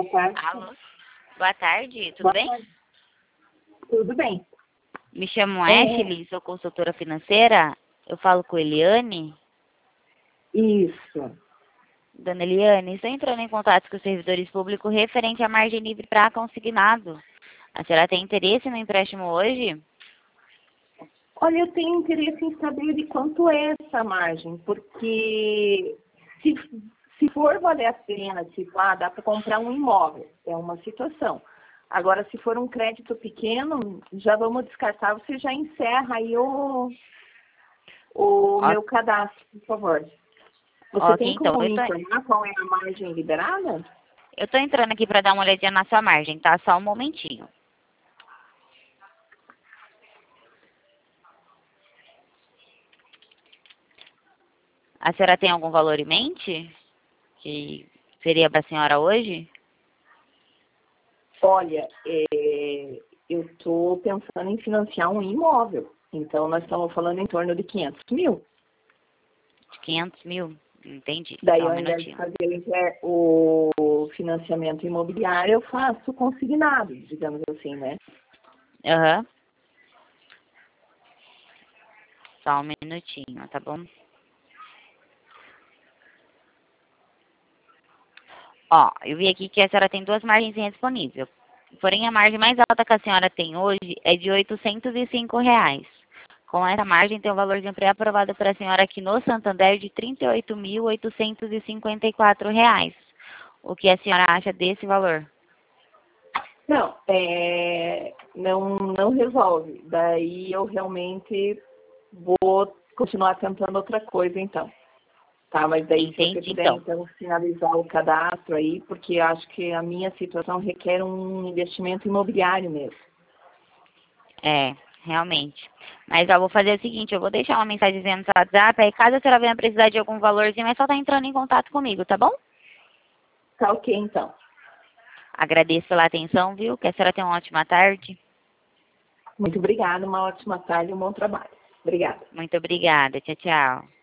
Boa tarde. Alô? Boa tarde, tudo Boa bem? tarde. Tudo bem. Me chamo É, Ashley, sou consultora financeira. Eu falo com Eliane. isso. Dona Eliane, estou entrando em contato com os servidores públicos referente à margem livre para consignado. A senhora tem interesse no empréstimo hoje? Olha, eu tenho interesse em saber de quanto é essa margem, porque se for valer a pena, tipo, dá para comprar um imóvel, é uma situação. Agora, se for um crédito pequeno, já vamos descartar, você já encerra aí o Ó- meu cadastro, por favor. Você Ok, tem então, como me informar qual é a margem liberada? eu tô entrando aqui para dar uma olhadinha na sua margem, tá? Só um momentinho. A senhora tem algum valor em mente que seria para a senhora hoje? Olha, eu estou pensando em financiar um imóvel. Então, nós estamos falando em torno de 500 mil. De 500 mil? Entendi. Daí, Só um ao invés de minutinho. fazer o financiamento imobiliário, eu faço consignado, digamos assim, né? Aham. Só um minutinho, tá bom? Ó, eu vi aqui que a senhora tem duas margens disponíveis. Porém, a margem mais alta que a senhora tem hoje é de R$ 805. Com essa margem, tem um valorzinho pré-aprovado para a senhora aqui no Santander de R$ 38.854. O que a senhora acha desse valor? Não, não resolve. Daí, eu realmente vou continuar tentando outra coisa, então. Tá, mas daí se você Entendi, puder, então. então, finalizar o cadastro aí, porque acho que a minha situação requer um investimento imobiliário mesmo. É, realmente. Mas eu vou fazer o seguinte, eu vou deixar uma mensagem no seu WhatsApp, aí caso a senhora venha precisar de algum valorzinho, é só estar entrando em contato comigo, tá bom? Tá ok, então. Agradeço pela atenção, viu? Que a senhora tenha uma ótima tarde. Muito obrigada, uma ótima tarde e um bom trabalho. Obrigada. Muito obrigada. Tchau, tchau.